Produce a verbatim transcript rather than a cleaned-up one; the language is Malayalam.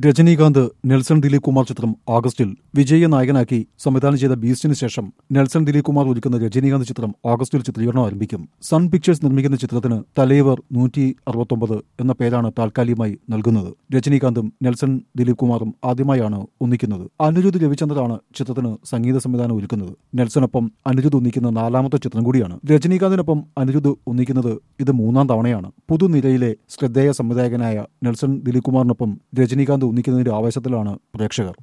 രജനീകാന്ത് നെൽസൺ ദിലീപ് കുമാർ ചിത്രം ആഗസ്റ്റിൽ വിജയെ നായകനാക്കി സംവിധാനം ചെയ്ത ബീസ്റ്റിന് ശേഷം നെൽസൺ ദിലീപ് കുമാർ ഒരുക്കുന്ന രജനീകാന്ത് ചിത്രം ആഗസ്റ്റിൽ ചിത്രീകരണം ആരംഭിക്കും. സൺ പിക്ചേഴ്സ് നിർമ്മിക്കുന്ന ചിത്രത്തിന് തലൈവർ നൂറ്റി അറുപത്തൊമ്പത് എന്ന പേരാണ് താൽക്കാലികമായി നൽകുന്നത്. രജനീകാന്തും നെൽസൺ ദിലീപ് കുമാറും ആദ്യമായാണ് ഒന്നിക്കുന്നത്. അനിരുദ്ധ് രവിചന്ദ്രാണ് ചിത്രത്തിന് സംഗീത സംവിധാനം ഒരുക്കുന്നത്. നെൽസണൊപ്പം അനിരുദ്ധ് ഒന്നിക്കുന്ന നാലാമത്തെ ചിത്രം കൂടിയാണ്. രജനീകാന്തിനൊപ്പം അനിരുദ്ധ് ഒന്നിക്കുന്നത് ഇത് മൂന്നാം തവണയാണ്. പുതുനിരയിലെ ശ്രദ്ധേയ സംവിധായകനായ നെൽസൺ ദിലീപ് കുമാറിനൊപ്പം രജനീകാന്ത് ഒന്നിക്കുന്നതിന്റെ ആവേശത്തിലാണ് പ്രേക്ഷകർ.